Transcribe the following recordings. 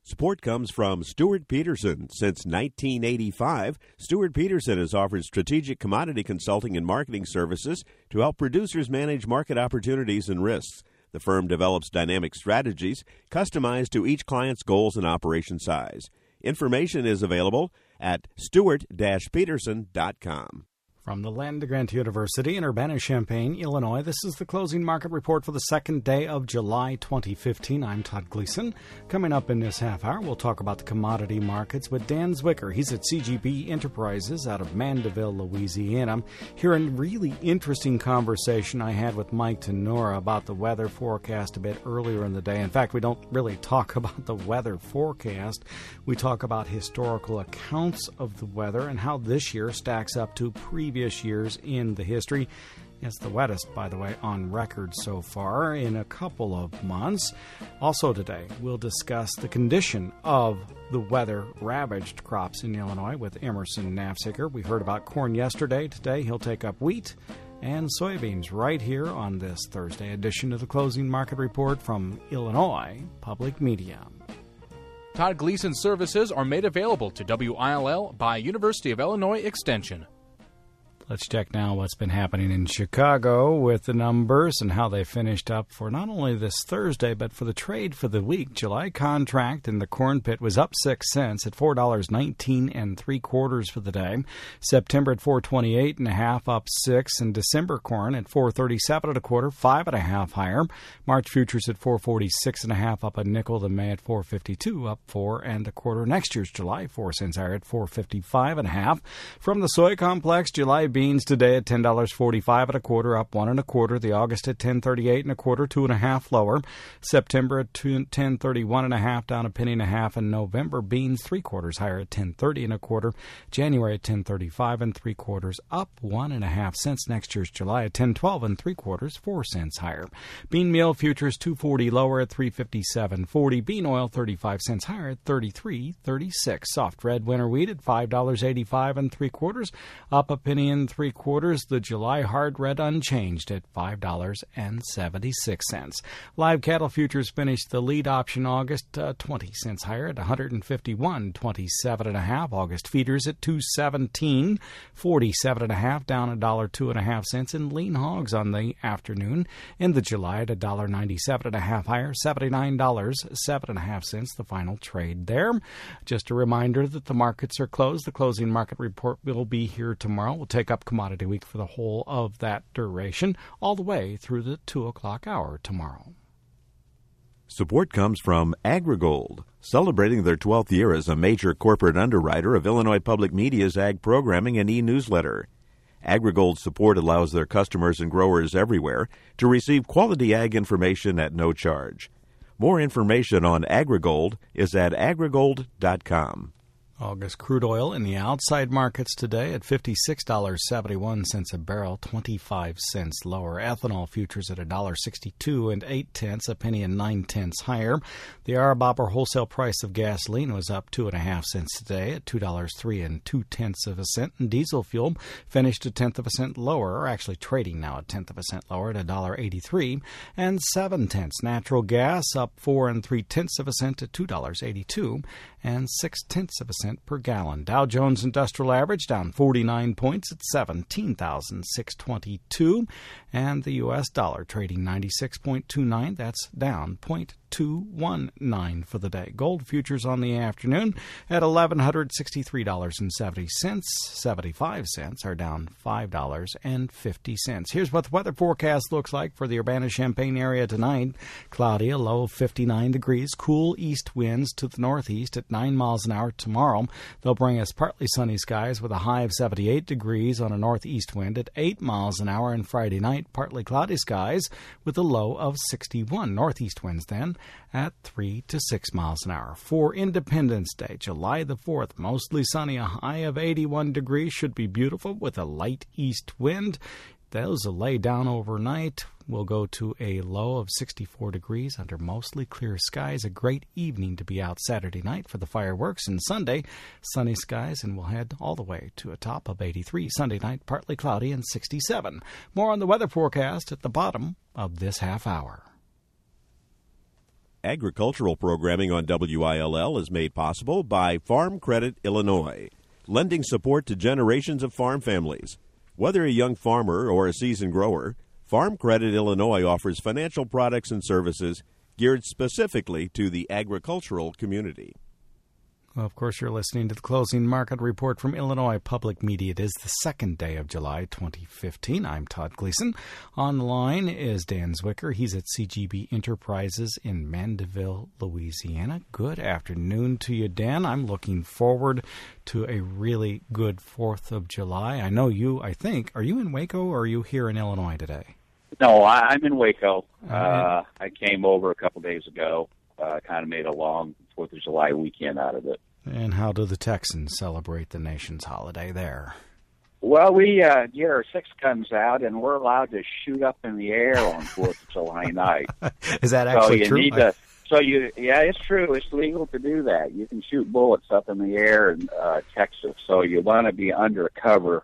Support comes from Stuart Peterson. Since 1985, Stuart Peterson has offered strategic commodity consulting and marketing services to help producers manage market opportunities and risks. The firm develops dynamic strategies customized to each client's goals and operation size. Information is available at stewart-peterson.com. From the Land-Grant University in Urbana-Champaign, Illinois, this is the closing market report for the second day of July 2015. I'm Todd Gleason. Coming up in this half hour, we'll talk about the commodity markets with Dan Zwicker. He's at CGB Enterprises out of Mandeville, Louisiana. Hearing a really interesting conversation I had with Mike Tenora about the weather forecast a bit earlier in the day. In fact, we don't really talk about the weather forecast. We talk about historical accounts of the weather and how this year stacks up to previous years in the history. It's the wettest, by the way, on record so far in a couple of months. Also today, we'll discuss the condition of the weather-ravaged crops in Illinois with Emerson Nafziger. We heard about corn yesterday. Today, he'll take up wheat and soybeans right here on this Thursday edition of the Closing Market Report from Illinois Public Media. Todd Gleason services are made available to WILL by University of Illinois Extension. Let's check now what's been happening in Chicago with the numbers and how they finished up for not only this Thursday, but for the trade for the week. July contract in the corn pit was up 6 cents at $4.19 3/4 for the day. September at $4.28 1/2, up 6, and December corn at $4.37 1/4, 5 1/2 higher. March futures at $4.46 1/2, up a nickel. The May at $4.52, up 4 1/4. Next year's July 4 cents higher at $4.55 1/2. From the soy complex, July beans today at $10.45 1/4, up 1 1/4. The August at $10.38 1/4, 2 1/2 lower. September at $10.31 1/2, down a penny and a half. And November beans 3/4 higher at $10.30 1/4. January at $10.35 3/4, up 1 1/2 cents. Next year's July at $10.12 3/4, 4 cents higher. Bean meal futures $2.40 lower at $3.5740. Bean oil 35 cents higher at $33.36. Soft red winter wheat at $5.85 3/4, up a penny and 3/4. The July hard red unchanged at $5.76. Live cattle futures finished the lead option August 20 cents higher at $151.27 1/2. August feeders at $217.47 1/2, down $1.02 1/2. And lean hogs on the afternoon in the July at $1.97 1/2 higher, $79.07 1/2. The final trade there. Just a reminder that the markets are closed. The closing market report will be here tomorrow. We'll take up Commodity Week for the whole of that duration, all the way through the 2 o'clock hour tomorrow. Support comes from AgriGold, celebrating their 12th year as a major corporate underwriter of Illinois Public Media's ag programming and e-newsletter. AgriGold's support allows their customers and growers everywhere to receive quality ag information at no charge. More information on AgriGold is at agrigold.com. August crude oil in the outside markets today at $56.71 a barrel, 25 cents lower. Ethanol futures at $1.62 8/10, a penny and 9/10 higher. The Arababber wholesale price of gasoline was up 2 1/2 cents today at $2.03 2/10. And diesel fuel finished a 1/10 cent lower, or actually trading now a 1/10 cent lower at $1.83 7/10. Natural gas up 4 3/10 at $2.82 6/10 per gallon. Dow Jones Industrial Average down 49 points at 17,622. And the U.S. dollar trading 96.29. That's down 0.219 for the day. Gold futures on the afternoon at $1,163.70. 75 cents are down $5.50. Here's what the weather forecast looks like for the Urbana-Champaign area tonight. Cloudy, a low of 59 degrees. Cool east winds to the northeast at 9 miles an hour tomorrow. They'll bring us partly sunny skies with a high of 78 degrees on a northeast wind at 8 miles an hour. And Friday night, partly cloudy skies with a low of 61. Northeast winds then at 3 to 6 miles an hour. For Independence Day, July the 4th, mostly sunny, a high of 81 degrees. Should be beautiful with a light east wind. Those will lay down overnight. We'll go to a low of 64 degrees under mostly clear skies. A great evening to be out Saturday night for the fireworks. And Sunday, sunny skies, and we'll head all the way to a top of 83. Sunday night, partly cloudy and 67. More on the weather forecast at the bottom of this half hour. Agricultural programming on WILL is made possible by Farm Credit Illinois, lending support to generations of farm families. Whether a young farmer or a seasoned grower, Farm Credit Illinois offers financial products and services geared specifically to the agricultural community. Well, of course, you're listening to the Closing Market Report from Illinois Public Media. It is the second day of July 2015. I'm Todd Gleason. On the line is Dan Zwicker. He's at CGB Enterprises in Mandeville, Louisiana. Good afternoon to you, Dan. I'm looking forward to a really good 4th of July. I know you, I think. Are you in Waco or are you here in Illinois today? No, I'm in Waco. I came over a couple days ago. Kind of made a long 4th of July weekend out of it. And how do the Texans celebrate the nation's holiday there? Well, we get our 6 guns out, and we're allowed to shoot up in the air on 4th of July night. Is that actually true? Yeah, it's true. It's legal to do that. You can shoot bullets up in the air in Texas, so you want to be undercover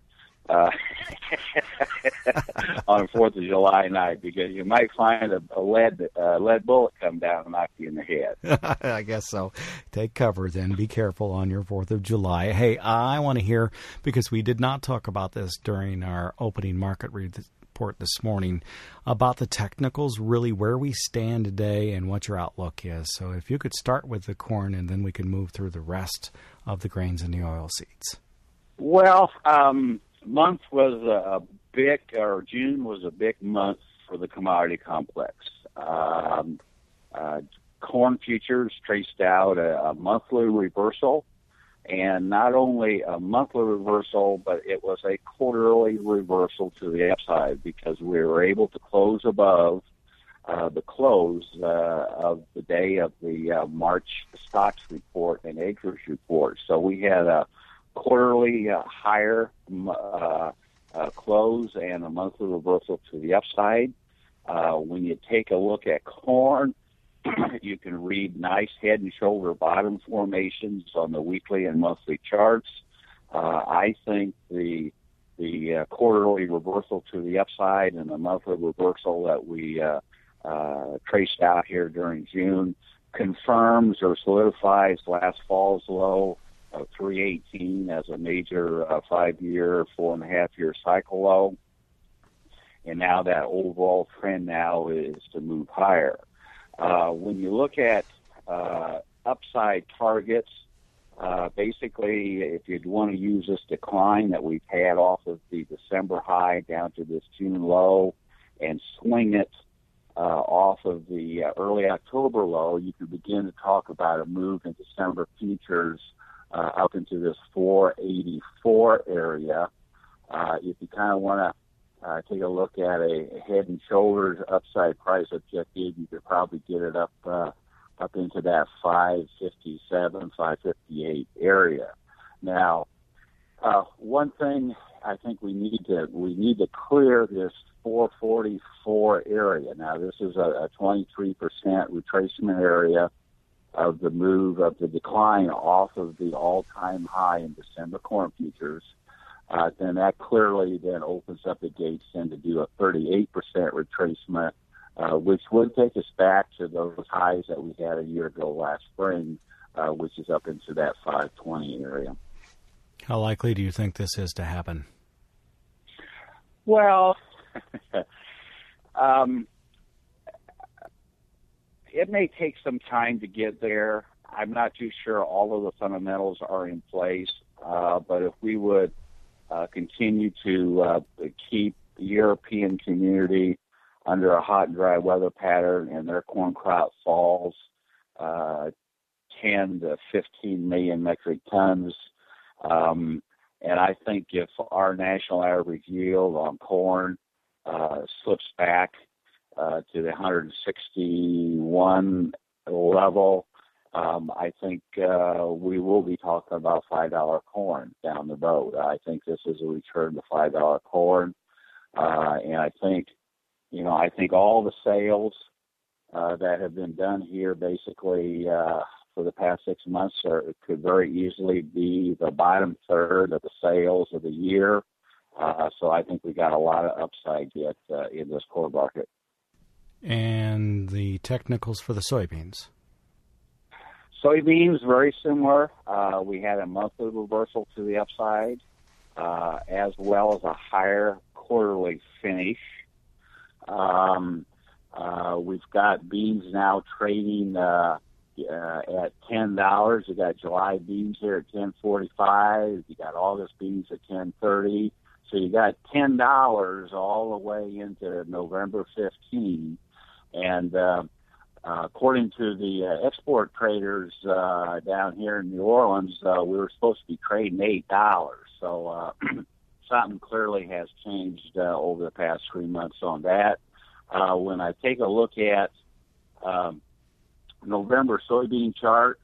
on 4th of July night, because you might find a lead bullet come down and knock you in the head. I guess so. Take cover then. Be careful on your 4th of July. Hey, I want to hear, because we did not talk about this during our opening market report this morning, about the technicals, really where we stand today and what your outlook is. So if you could start with the corn, and then we can move through the rest of the grains and the oilseeds. Well, June was a big month for the commodity complex. Corn futures traced out a monthly reversal, and not only a monthly reversal, but it was a quarterly reversal to the upside, because we were able to close above the close of the day of the March stocks report and acreage report. So we had a quarterly higher close and a monthly reversal to the upside. When you take a look at corn, you can read nice head and shoulder bottom formations on the weekly and monthly charts. I think the quarterly reversal to the upside and the monthly reversal that we traced out here during June confirms or solidifies last fall's low of 318 as a major 5-year, 4.5-year cycle low. And now that overall trend now is to move higher. When you look at upside targets, basically, if you'd want to use this decline that we've had off of the December high down to this June low and swing it off of the early October low, you can begin to talk about a move in December futures up into this 484 area. If you kind of want to take a look at a head and shoulders upside price objective, you could probably get it up into that 557, 558 area. Now, one thing I think we need to clear this 444 area. Now, this is a 23% retracement area of the move of the decline off of the all-time high in December corn futures. Then that clearly then opens up the gates then to do a 38% retracement, which would take us back to those highs that we had a year ago last spring, which is up into that 520 area. How likely do you think this is to happen? Well, it may take some time to get there. I'm not too sure all of the fundamentals are in place, but if we would continue to keep the European community under a hot and dry weather pattern and their corn crop falls 10 to 15 million metric tons, and I think if our national average yield on corn slips back to the 161 level, I think we will be talking about $5 corn down the road. I think this is a return to $5 corn, and I think all the sales that have been done here basically for the past 6 months could very easily be the bottom third of the sales of the year. So I think we got a lot of upside yet in this corn market. And the technicals for the soybeans? Soybeans, very similar. We had a monthly reversal to the upside, as well as a higher quarterly finish. We've got beans now trading at $10. You got July beans here at $10.45. You got August beans at $10.30. So you got $10 all the way into November 15. And according to the export traders down here in New Orleans, we were supposed to be trading $8. So something clearly has changed over the past 3 months on that. When I take a look at November soybean chart,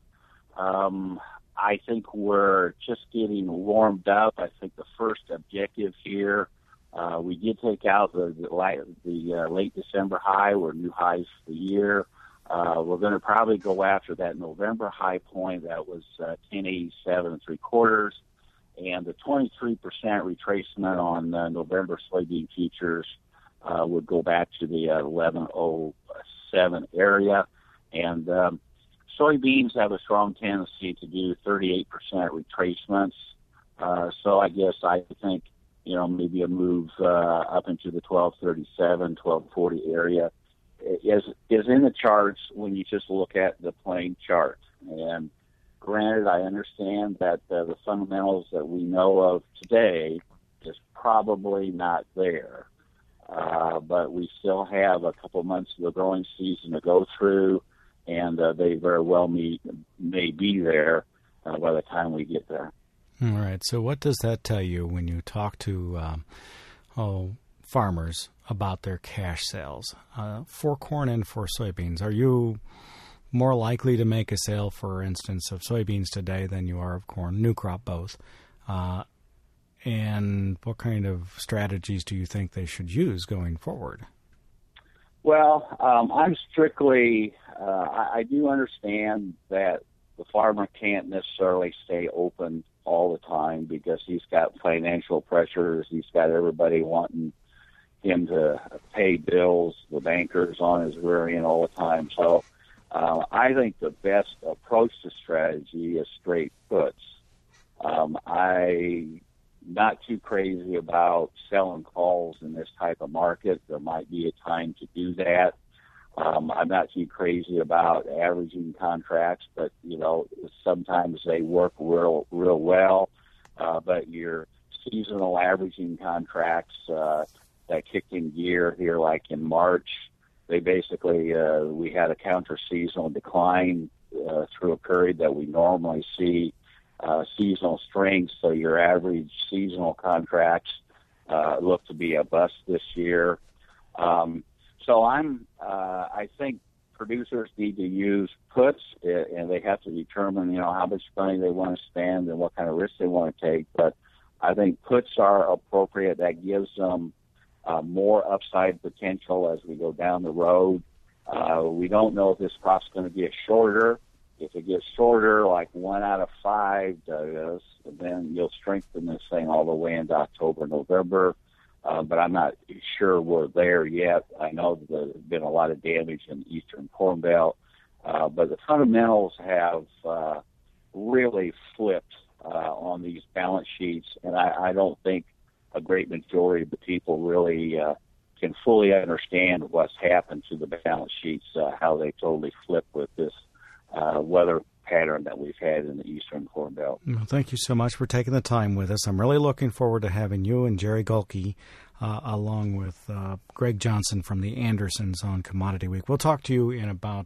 I think we're just getting warmed up. I think the first objective here, we did take out the late December high. We're new highs for the year. We're going to probably go after that November high point. That was 1087 3/4, and the 23% retracement on November soybean futures would go back to the 1107 area. And soybeans have a strong tendency to do 38% retracements. So I guess I think, maybe a move up into the 1237, 1240 area is in the charts when you just look at the plain chart. And granted, I understand that the fundamentals that we know of today is probably not there. But we still have a couple months of the growing season to go through, and they very well may be there by the time we get there. All right. So what does that tell you when you talk to farmers about their cash sales for corn and for soybeans? Are you more likely to make a sale, for instance, of soybeans today than you are of corn, new crop both? And what kind of strategies do you think they should use going forward? Well, I'm strictly, I do understand that the farmer can't necessarily stay open all the time because he's got financial pressures. He's got everybody wanting him to pay bills, the bankers on his rear end all the time. So I think the best approach to strategy is straight puts. I'm not too crazy about selling calls in this type of market. There might be a time to do that. I'm not too crazy about averaging contracts, but, sometimes they work real well. But your seasonal averaging contracts that kicked in gear here like in March, they basically, we had a counter-seasonal decline through a period that we normally see seasonal strength. So your average seasonal contracts look to be a bust this year. So I think producers need to use puts, and they have to determine, how much money they want to spend and what kind of risk they want to take. But I think puts are appropriate. That gives them more upside potential as we go down the road. We don't know if this crop's going to get shorter. If it gets shorter, like 1 out of 5 does, then you'll strengthen this thing all the way into October, November. But I'm not sure we're there yet. I know there's been a lot of damage in the Eastern Corn Belt. But the fundamentals have really flipped on these balance sheets, and I don't think a great majority of the people really can fully understand what's happened to the balance sheets, how they totally flipped with this weather pattern that we've had in the Eastern Corn Belt. Well, thank you so much for taking the time with us. I'm really looking forward to having you and Jerry Gulke along with Greg Johnson from the Andersons on Commodity Week. We'll talk to you in about,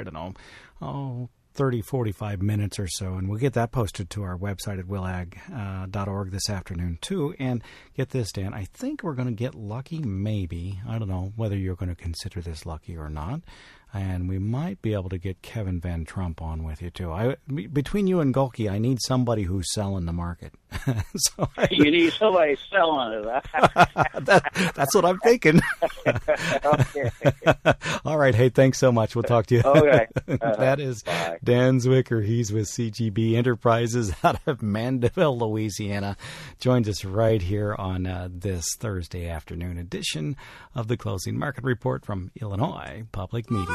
30, 45 minutes or so, and we'll get that posted to our website at willag.org this afternoon, too. And get this, Dan, I think we're going to get lucky, maybe. I don't know whether you're going to consider this lucky or not. And we might be able to get Kevin Van Trump on with you, too. Between you and Golke, I need somebody who's selling the market. You need somebody selling it. That's what I'm thinking. Okay. All right. Hey, thanks so much. We'll talk to you. Okay. That is Bye. Dan Zwicker. He's with CGB Enterprises out of Mandeville, Louisiana. Joins us right here on this Thursday afternoon edition of the Closing Market Report from Illinois Public Media.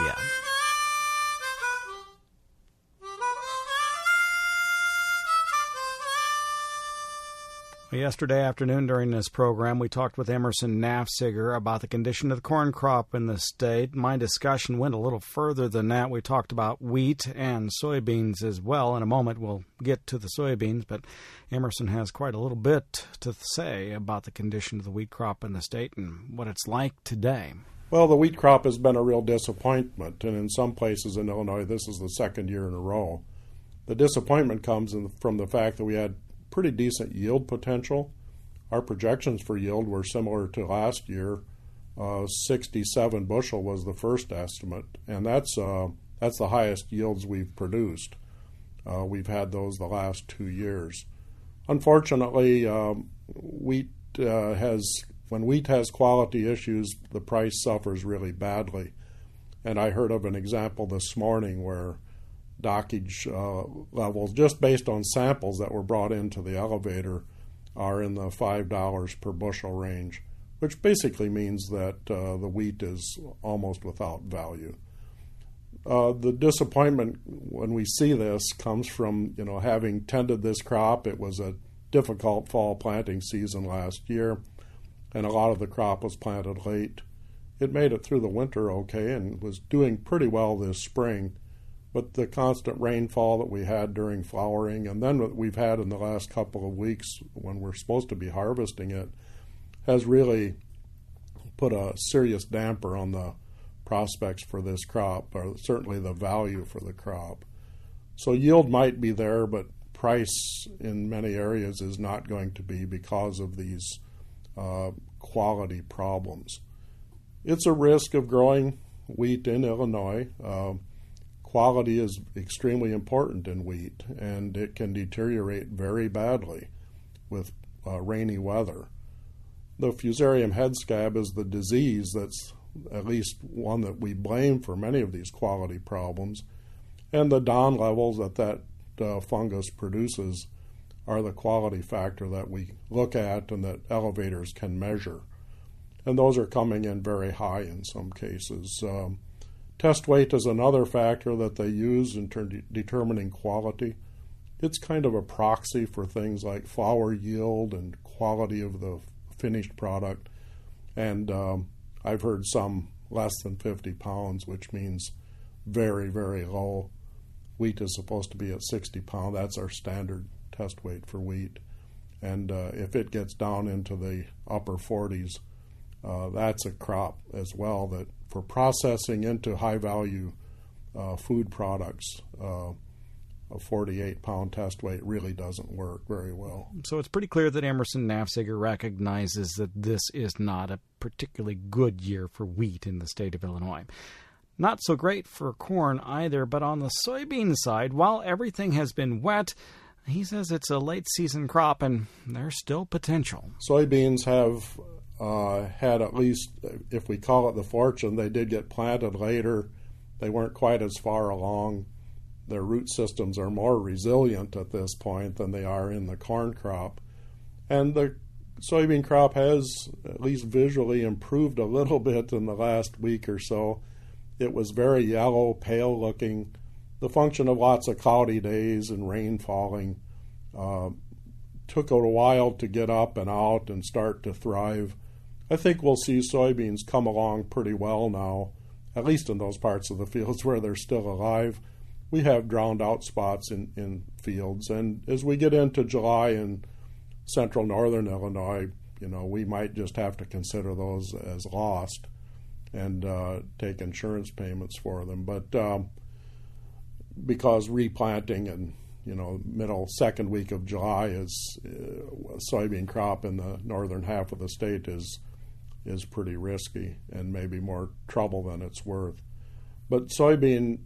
Yesterday afternoon during this program, we talked with Emerson Nafziger about the condition of the corn crop in the state. My discussion went a little further than that. We talked about wheat and soybeans as well. In a moment, we'll get to the soybeans, but Emerson has quite a little bit to say about the condition of the wheat crop in the state and what it's like today. Well, the wheat crop has been a real disappointment, and in some places in Illinois, this is the second year in a row. The disappointment comes from the fact that we had pretty decent yield potential. Our projections for yield were similar to last year. 67 bushel was the first estimate, and that's the highest yields we've produced. We've had those the last 2 years. Unfortunately, when wheat has quality issues, the price suffers really badly. And I heard of an example this morning where dockage levels, just based on samples that were brought into the elevator, are in the $5 per bushel range, which basically means that the wheat is almost without value. The disappointment when we see this comes from, having tended this crop. It was a difficult fall planting season last year, and a lot of the crop was planted late. It made it through the winter okay and was doing pretty well this spring. But the constant rainfall that we had during flowering, and then what we've had in the last couple of weeks when we're supposed to be harvesting it, has really put a serious damper on the prospects for this crop, or certainly the value for the crop. So yield might be there, but price in many areas is not going to be because of these quality problems. It's a risk of growing wheat in Illinois. Quality is extremely important in wheat, and it can deteriorate very badly with rainy weather. The Fusarium head scab is the disease that's at least one that we blame for many of these quality problems, and the DON levels that fungus produces are the quality factor that we look at and that elevators can measure. And those are coming in very high in some cases. Test weight is another factor that they use in determining quality. It's kind of a proxy for things like flour yield and quality of the finished product. And I've heard some less than 50 pounds, which means very, very low. Wheat is supposed to be at 60 pounds. That's our standard test weight for wheat. And if it gets down into the upper 40s, that's a crop as well that for processing into high-value food products, a 48-pound test weight really doesn't work very well. So it's pretty clear that Emerson Nafziger recognizes that this is not a particularly good year for wheat in the state of Illinois. Not so great for corn either, but on the soybean side, while everything has been wet, he says it's a late-season crop and there's still potential. Soybeans have had, at least, if we call it the fortune, they did get planted later. They weren't quite as far along. Their root systems are more resilient at this point than they are in the corn crop. And the soybean crop has, at least visually, improved a little bit in the last week or so. It was very yellow, pale looking. The function of lots of cloudy days and rain falling took a while to get up and out and start to thrive. I think we'll see soybeans come along pretty well now, at least in those parts of the fields where they're still alive. We have drowned out spots in fields, and as we get into July in central northern Illinois, we might just have to consider those as lost and take insurance payments for them. But because replanting and middle second week of July is soybean crop in the northern half of the state is pretty risky and maybe more trouble than it's worth. But soybean,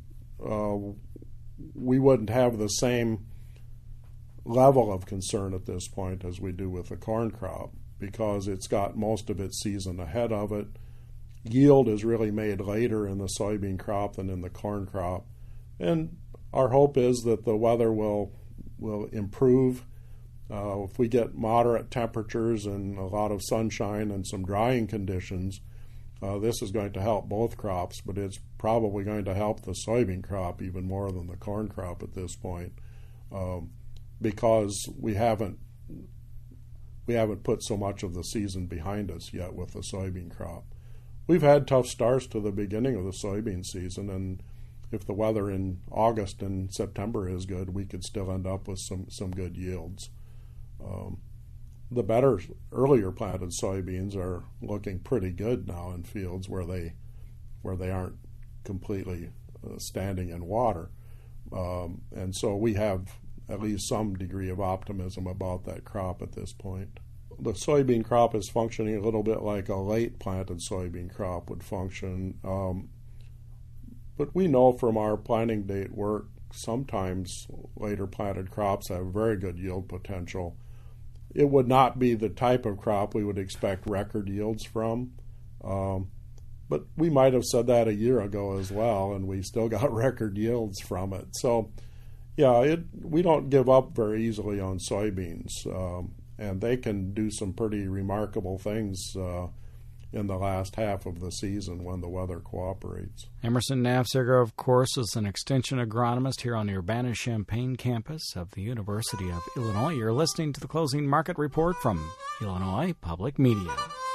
we wouldn't have the same level of concern at this point as we do with the corn crop, because it's got most of its season ahead of it. Yield is really made later in the soybean crop than in the corn crop. And our hope is that the weather will improve. If we get moderate temperatures and a lot of sunshine and some drying conditions, this is going to help both crops, but it's probably going to help the soybean crop even more than the corn crop at this point, because we haven't put so much of the season behind us yet with the soybean crop. We've had tough starts to the beginning of the soybean season, and if the weather in August and September is good, we could still end up with some good yields. The better earlier planted soybeans are looking pretty good now in fields where they aren't completely standing in water, and so we have at least some degree of optimism about that crop at this point. The soybean crop is functioning a little bit like a late planted soybean crop would function, but we know from our planting date work sometimes later planted crops have very good yield potential. It would not be the type of crop we would expect record yields from, but we might have said that a year ago as well, and we still got record yields from it. So, yeah, we don't give up very easily on soybeans, and they can do some pretty remarkable things in the last half of the season when the weather cooperates. Emerson Nafziger, of course, is an extension agronomist here on the Urbana-Champaign campus of the University of Illinois. You're listening to the Closing Market Report from Illinois Public Media.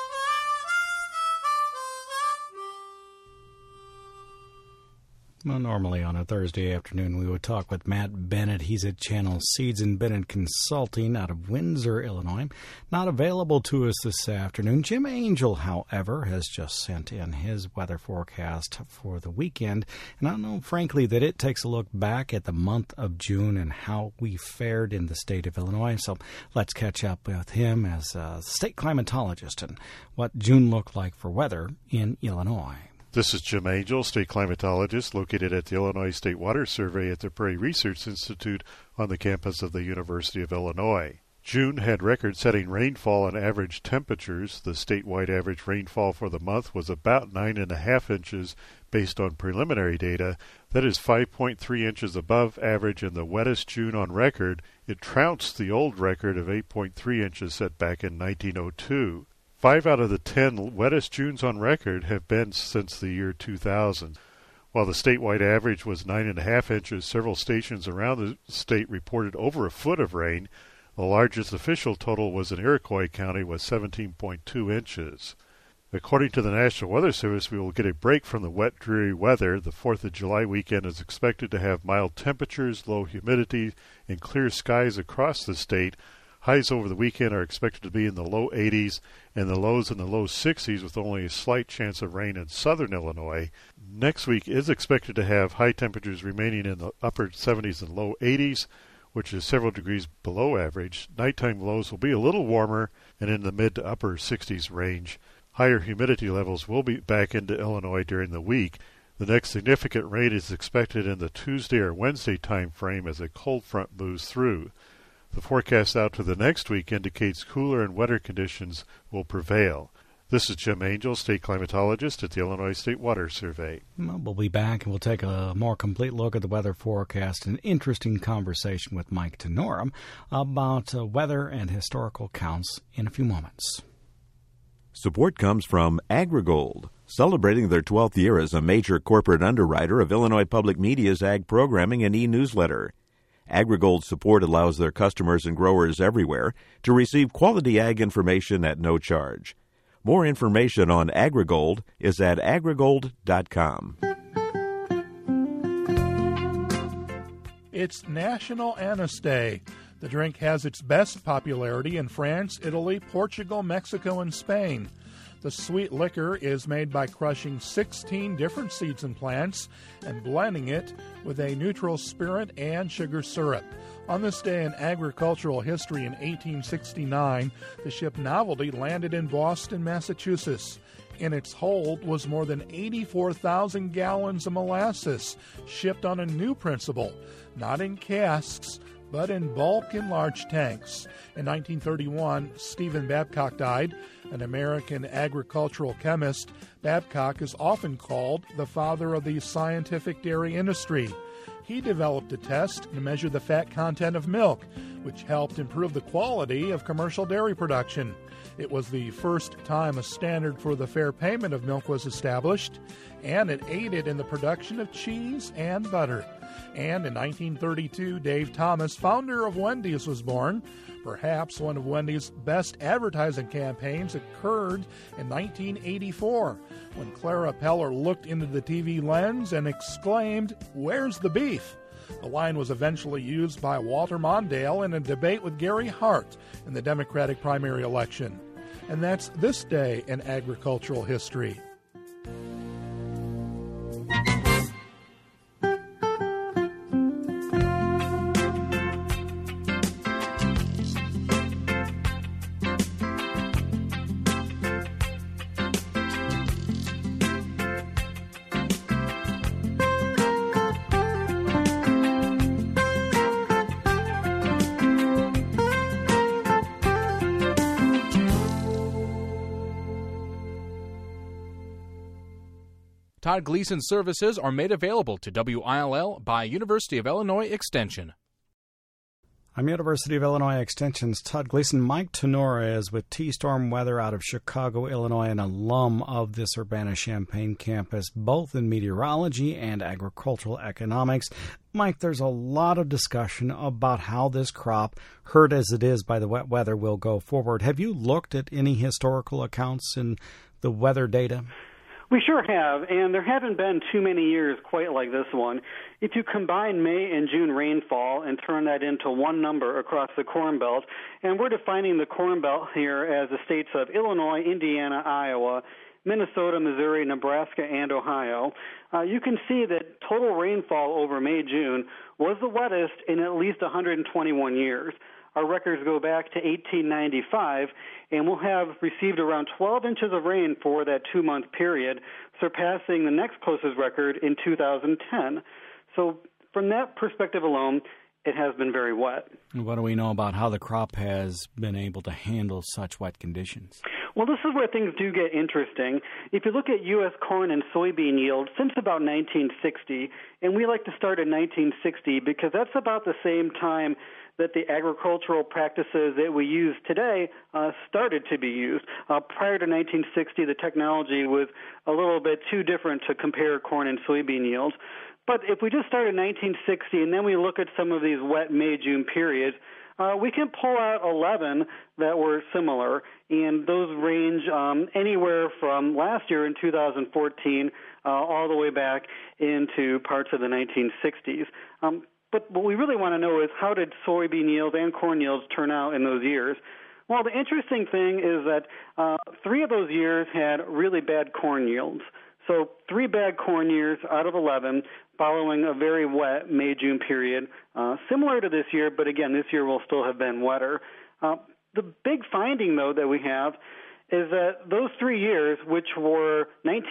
Well, normally on a Thursday afternoon, we would talk with Matt Bennett. He's at Channel Seeds and Bennett Consulting out of Windsor, Illinois. Not available to us this afternoon. Jim Angel, however, has just sent in his weather forecast for the weekend. And I know, frankly, that it takes a look back at the month of June and how we fared in the state of Illinois. So let's catch up with him as a state climatologist and what June looked like for weather in Illinois. This is Jim Angel, state climatologist located at the Illinois State Water Survey at the Prairie Research Institute on the campus of the University of Illinois. June had record-setting rainfall and average temperatures. The statewide average rainfall for the month was about 9.5 inches based on preliminary data. That is 5.3 inches above average and the wettest June on record. It trounced the old record of 8.3 inches set back in 1902. 5 out of the 10 wettest Junes on record have been since the year 2000. While the statewide average was 9.5 inches, several stations around the state reported over a foot of rain. The largest official total was in Iroquois County with 17.2 inches. According to the National Weather Service, we will get a break from the wet, dreary weather. The 4th of July weekend is expected to have mild temperatures, low humidity, and clear skies across the state. Highs over the weekend are expected to be in the low 80s and the lows in the low 60s with only a slight chance of rain in southern Illinois. Next week is expected to have high temperatures remaining in the upper 70s and low 80s, which is several degrees below average. Nighttime lows will be a little warmer and in the mid to upper 60s range. Higher humidity levels will be back into Illinois during the week. The next significant rain is expected in the Tuesday or Wednesday time frame as a cold front moves through. The forecast out to the next week indicates cooler and wetter conditions will prevail. This is Jim Angel, state climatologist at the Illinois State Water Survey. We'll be back and we'll take a more complete look at the weather forecast. An interesting conversation with Mike Tenorum about weather and historical counts in a few moments. Support comes from AgriGold, celebrating their 12th year as a major corporate underwriter of Illinois Public Media's ag programming and e-newsletter. AgriGold's support allows their customers and growers everywhere to receive quality ag information at no charge. More information on AgriGold is at agrigold.com. It's National Anise Day. The drink has its best popularity in France, Italy, Portugal, Mexico, and Spain. The sweet liquor is made by crushing 16 different seeds and plants and blending it with a neutral spirit and sugar syrup. On this day in agricultural history in 1869, the ship Novelty landed in Boston, Massachusetts. In its hold was more than 84,000 gallons of molasses, shipped on a new principle, not in casks, but in bulk in large tanks. In 1931, Stephen Babcock died, an American agricultural chemist. Babcock is often called the father of the scientific dairy industry. He developed a test to measure the fat content of milk, which helped improve the quality of commercial dairy production. It was the first time a standard for the fair payment of milk was established, and it aided in the production of cheese and butter. And in 1932, Dave Thomas, founder of Wendy's, was born. Perhaps one of Wendy's best advertising campaigns occurred in 1984, when Clara Peller looked into the TV lens and exclaimed, "Where's the beef?" The line was eventually used by Walter Mondale in a debate with Gary Hart in the Democratic primary election. And that's this day in agricultural history. Todd Gleason services are made available to WILL by University of Illinois Extension. I'm University of Illinois Extension's Todd Gleason. Mike Tenora is with T-Storm Weather out of Chicago, Illinois, an alum of this Urbana-Champaign campus, both in meteorology and agricultural economics. Mike, there's a lot of discussion about how this crop, hurt as it is by the wet weather, will go forward. Have you looked at any historical accounts in the weather data? We sure have, and there haven't been too many years quite like this one. If you combine May and June rainfall and turn that into one number across the Corn Belt, and we're defining the Corn Belt here as the states of Illinois, Indiana, Iowa, Minnesota, Missouri, Nebraska, and Ohio, you can see that total rainfall over May-June was the wettest in at least 121 years. Our records go back to 1895, and we'll have received around 12 inches of rain for that 2-month period, surpassing the next closest record in 2010. So from that perspective alone, it has been very wet. What do we know about how the crop has been able to handle such wet conditions? Well, this is where things do get interesting. If you look at U.S. corn and soybean yield since about 1960, and we like to start in 1960 because that's about the same time that the agricultural practices that we use today started to be used. Prior to 1960, the technology was a little bit too different to compare corn and soybean yields. But if we just start in 1960 and then we look at some of these wet May-June periods, we can pull out 11 that were similar, and those range anywhere from last year in 2014 all the way back into parts of the 1960s. But what we really want to know is how did soybean yields and corn yields turn out in those years? Well, the interesting thing is that 3 of those years had really bad corn yields. So 3 bad corn years out of 11 following a very wet May-June period, similar to this year, but again, this year will still have been wetter. The big finding, though, that we have is that those 3 years, which were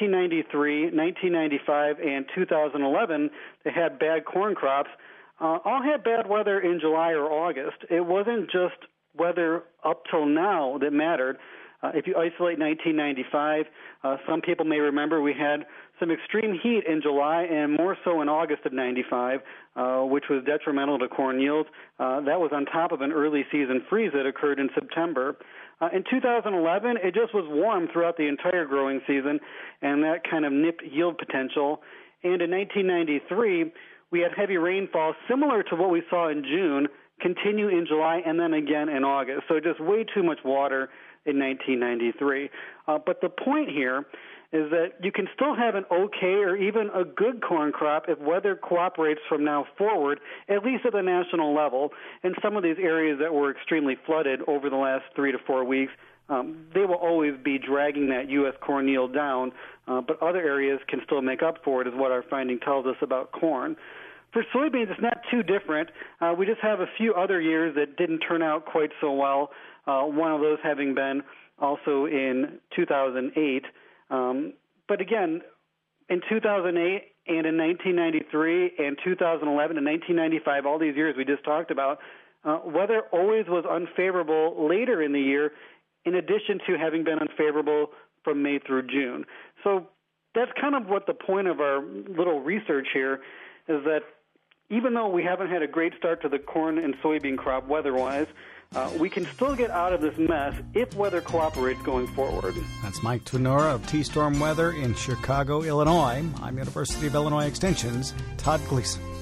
1993, 1995, and 2011, that had bad corn crops, all had bad weather in July or August. It wasn't just weather up till now that mattered. If you isolate 1995, some people may remember we had some extreme heat in July and more so in August of 95, which was detrimental to corn yields. That was on top of an early season freeze that occurred in September. In 2011, it just was warm throughout the entire growing season, and that kind of nipped yield potential. And in 1993, we had heavy rainfall similar to what we saw in June continue in July and then again in August. So just way too much water in 1993. But the point here is that you can still have an okay or even a good corn crop if weather cooperates from now forward, at least at the national level. And some of these areas that were extremely flooded over the last 3 to 4 weeks they will always be dragging that U.S. corn yield down, but other areas can still make up for it, is what our finding tells us about corn. For soybeans, it's not too different. We just have a few other years that didn't turn out quite so well, one of those having been also in 2008. But again, in 2008 and in 1993 and 2011 and 1995, all these years we just talked about, weather always was unfavorable later in the year, in addition to having been unfavorable from May through June. So that's kind of what the point of our little research here is, that even though we haven't had a great start to the corn and soybean crop weather-wise, we can still get out of this mess if weather cooperates going forward. That's Mike Tenora of T-Storm Weather in Chicago, Illinois. I'm University of Illinois Extension's Todd Gleason.